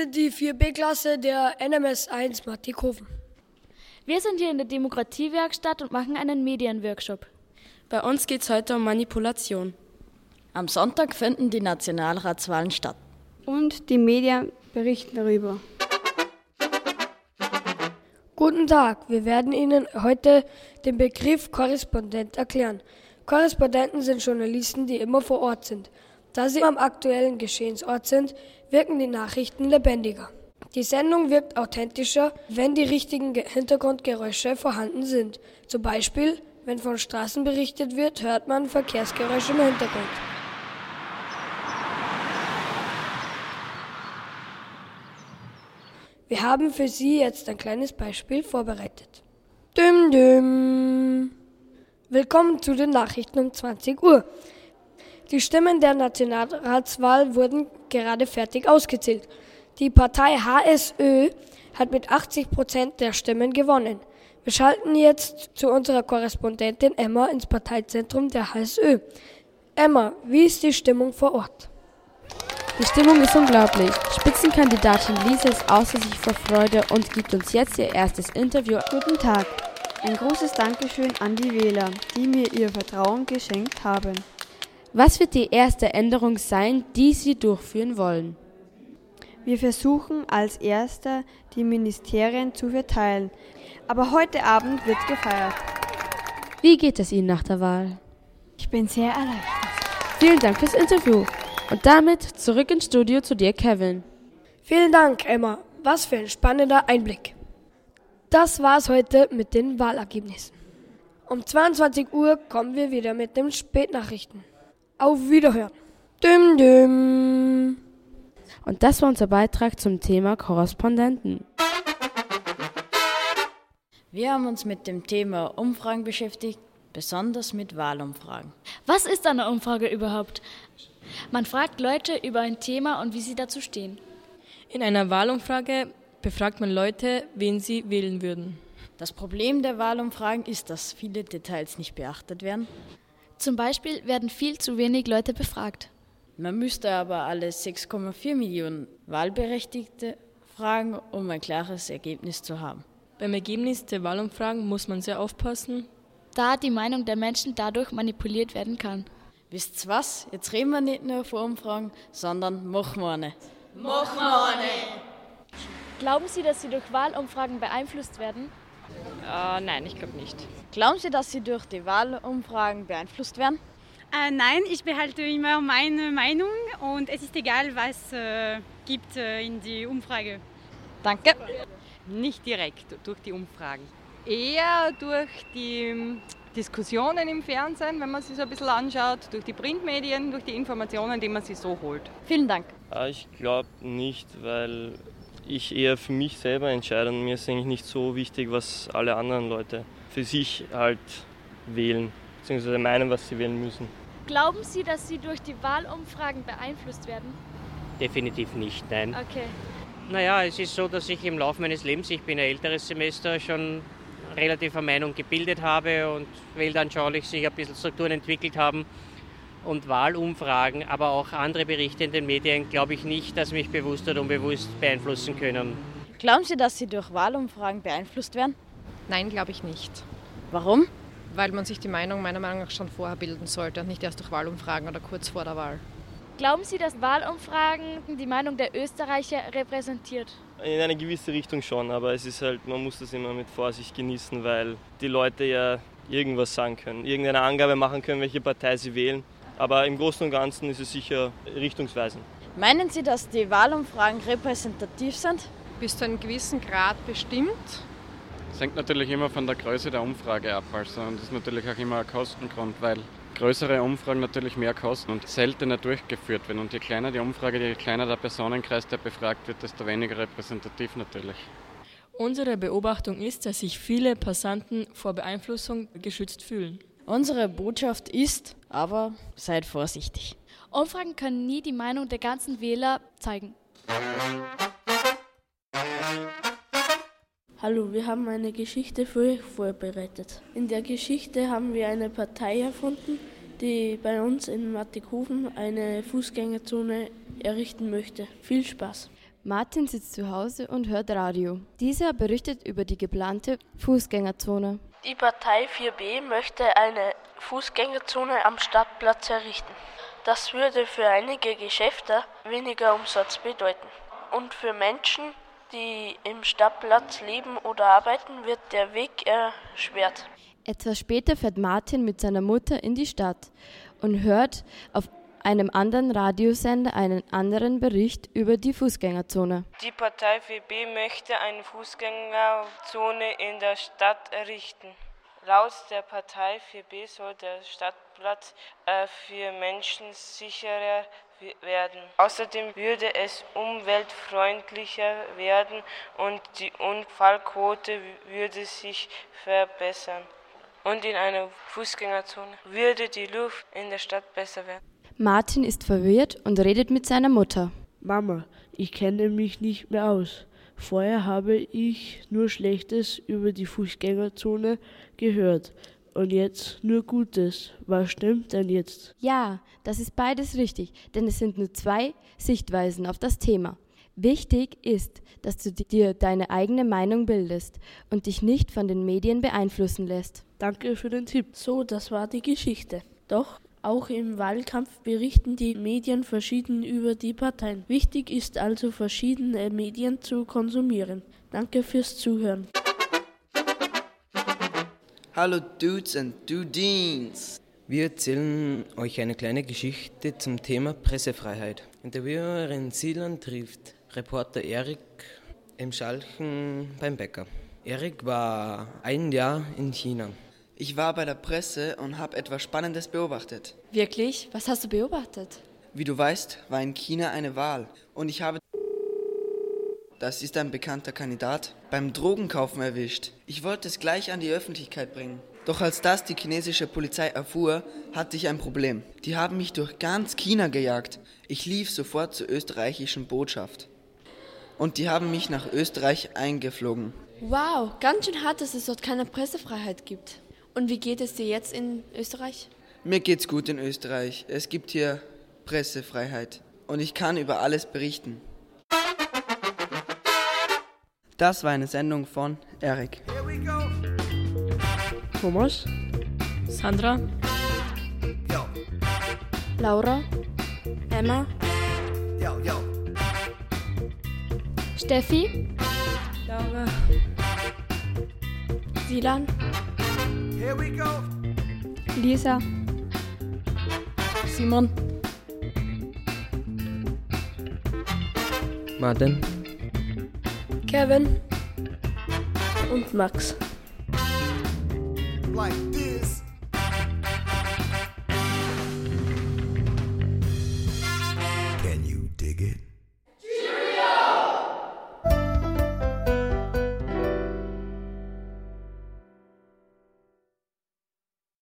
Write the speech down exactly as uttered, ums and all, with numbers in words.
sind die vier B-Klasse der N M S eins Mattighofen. Wir sind hier in der Demokratiewerkstatt und machen einen Medienworkshop. Bei uns geht es heute um Manipulation. Am Sonntag finden die Nationalratswahlen statt. Und die Medien berichten darüber. Guten Tag, wir werden Ihnen heute den Begriff Korrespondent erklären. Korrespondenten sind Journalisten, die immer vor Ort sind. Da sie am aktuellen Geschehensort sind, wirken die Nachrichten lebendiger. Die Sendung wirkt authentischer, wenn die richtigen Hintergrundgeräusche vorhanden sind. Zum Beispiel, wenn von Straßen berichtet wird, hört man Verkehrsgeräusche im Hintergrund. Wir haben für Sie jetzt ein kleines Beispiel vorbereitet. Düm, düm. Willkommen zu den Nachrichten um zwanzig Uhr. Die Stimmen der Nationalratswahl wurden gerade fertig ausgezählt. Die Partei H S Ö hat mit achtzig Prozent der Stimmen gewonnen. Wir schalten jetzt zu unserer Korrespondentin Emma ins Parteizentrum der H S Ö. Emma, wie ist die Stimmung vor Ort? Die Stimmung ist unglaublich. Spitzenkandidatin Lisa ist außer sich vor Freude und gibt uns jetzt ihr erstes Interview. Guten Tag. Ein großes Dankeschön an die Wähler, die mir ihr Vertrauen geschenkt haben. Was wird die erste Änderung sein, die Sie durchführen wollen? Wir versuchen als Erster, die Ministerien zu verteilen. Aber heute Abend wird gefeiert. Wie geht es Ihnen nach der Wahl? Ich bin sehr erleichtert. Vielen Dank fürs Interview. Und damit zurück ins Studio zu dir, Kevin. Vielen Dank, Emma. Was für ein spannender Einblick. Das war's heute mit den Wahlergebnissen. Um zweiundzwanzig Uhr kommen wir wieder mit den Spätnachrichten. Auf Wiederhören. Düm, düm. Und das war unser Beitrag zum Thema Korrespondenten. Wir haben uns mit dem Thema Umfragen beschäftigt, besonders mit Wahlumfragen. Was ist eine Umfrage überhaupt? Man fragt Leute über ein Thema und wie sie dazu stehen. In einer Wahlumfrage befragt man Leute, wen sie wählen würden. Das Problem der Wahlumfragen ist, dass viele Details nicht beachtet werden. Zum Beispiel werden viel zu wenig Leute befragt. Man müsste aber alle sechs Komma vier Millionen Wahlberechtigte fragen, um ein klares Ergebnis zu haben. Beim Ergebnis der Wahlumfragen muss man sehr aufpassen, da die Meinung der Menschen dadurch manipuliert werden kann. Wisst ihr was? Jetzt reden wir nicht nur von Umfragen, sondern machen wir eine. Machen wir eine! Glauben Sie, dass Sie durch Wahlumfragen beeinflusst werden? Äh, nein, ich glaube nicht. Glauben Sie, dass Sie durch die Wahlumfragen beeinflusst werden? Äh, nein, ich behalte immer meine Meinung und es ist egal, was es äh, gibt äh, in die Umfrage. Danke. Nicht direkt durch die Umfragen. Eher durch die Diskussionen im Fernsehen, wenn man sich so ein bisschen anschaut, durch die Printmedien, durch die Informationen, die man sich so holt. Vielen Dank. Ich glaube nicht, weil ich eher für mich selber entscheide und mir ist eigentlich nicht so wichtig, was alle anderen Leute für sich halt wählen, beziehungsweise meinen, was sie wählen müssen. Glauben Sie, dass Sie durch die Wahlumfragen beeinflusst werden? Definitiv nicht, nein. Okay. Naja, es ist so, dass ich im Laufe meines Lebens, ich bin ein älteres Semester, schon relativ eine Meinung gebildet habe und weltanschaulich sich ein bisschen Strukturen entwickelt haben. Und Wahlumfragen, aber auch andere Berichte in den Medien, glaube ich nicht, dass mich bewusst oder unbewusst beeinflussen können. Glauben Sie, dass Sie durch Wahlumfragen beeinflusst werden? Nein, glaube ich nicht. Warum? Weil man sich die Meinung meiner Meinung nach schon vorher bilden sollte und nicht erst durch Wahlumfragen oder kurz vor der Wahl. Glauben Sie, dass Wahlumfragen die Meinung der Österreicher repräsentiert? In eine gewisse Richtung schon, aber es ist halt, man muss das immer mit Vorsicht genießen, weil die Leute ja irgendwas sagen können, irgendeine Angabe machen können, welche Partei sie wählen. Aber im Großen und Ganzen ist es sicher richtungsweisend. Meinen Sie, dass die Wahlumfragen repräsentativ sind? Bis zu einem gewissen Grad bestimmt. Das hängt natürlich immer von der Größe der Umfrage ab. Also, und das ist natürlich auch immer ein Kostengrund, weil größere Umfragen natürlich mehr kosten und seltener durchgeführt werden. Und je kleiner die Umfrage, je kleiner der Personenkreis, der befragt wird, desto weniger repräsentativ natürlich. Unsere Beobachtung ist, dass sich viele Passanten vor Beeinflussung geschützt fühlen. Unsere Botschaft ist, aber seid vorsichtig. Umfragen können nie die Meinung der ganzen Wähler zeigen. Hallo, wir haben eine Geschichte für euch vorbereitet. In der Geschichte haben wir eine Partei erfunden, die bei uns in Mattighofen eine Fußgängerzone errichten möchte. Viel Spaß! Martin sitzt zu Hause und hört Radio. Dieser berichtet über die geplante Fußgängerzone. Die Partei vier B möchte eine Fußgängerzone am Stadtplatz errichten. Das würde für einige Geschäfte weniger Umsatz bedeuten. Und für Menschen, die im Stadtplatz leben oder arbeiten, wird der Weg erschwert. Etwas später fährt Martin mit seiner Mutter in die Stadt und hört auf einem anderen Radiosender einen anderen Bericht über die Fußgängerzone. Die Partei vier B möchte eine Fußgängerzone in der Stadt errichten. Laut der Partei vier B soll der Stadtplatz äh, für Menschen sicherer werden. Außerdem würde es umweltfreundlicher werden und die Unfallquote würde sich verbessern. Und in einer Fußgängerzone würde die Luft in der Stadt besser werden. Martin ist verwirrt und redet mit seiner Mutter. Mama, ich kenne mich nicht mehr aus. Vorher habe ich nur Schlechtes über die Fußgängerzone gehört und jetzt nur Gutes. Was stimmt denn jetzt? Ja, das ist beides richtig, denn es sind nur zwei Sichtweisen auf das Thema. Wichtig ist, dass du dir deine eigene Meinung bildest und dich nicht von den Medien beeinflussen lässt. Danke für den Tipp. So, das war die Geschichte. Doch auch im Wahlkampf berichten die Medien verschieden über die Parteien. Wichtig ist also, verschiedene Medien zu konsumieren. Danke fürs Zuhören. Hallo Dudes und Dudines. Wir erzählen euch eine kleine Geschichte zum Thema Pressefreiheit. Interviewerin Silan trifft Reporter Erik im Schalchen beim Bäcker. Erik war ein Jahr in China. Ich war bei der Presse und habe etwas Spannendes beobachtet. Wirklich? Was hast du beobachtet? Wie du weißt, war in China eine Wahl und ich habe, das ist ein bekannter Kandidat, beim Drogenkaufen erwischt. Ich wollte es gleich an die Öffentlichkeit bringen. Doch als das die chinesische Polizei erfuhr, hatte ich ein Problem. Die haben mich durch ganz China gejagt. Ich lief sofort zur österreichischen Botschaft. Und die haben mich nach Österreich eingeflogen. Wow, ganz schön hart, dass es dort keine Pressefreiheit gibt. Und wie geht es dir jetzt in Österreich? Mir geht's gut in Österreich. Es gibt hier Pressefreiheit. Und ich kann über alles berichten. Das war eine Sendung von Erik. Thomas. Sandra. Laura. Emma. Steffi. Laura. Silan. Here we go. Lisa. Simon. Martin. Kevin. Und Max. Like this.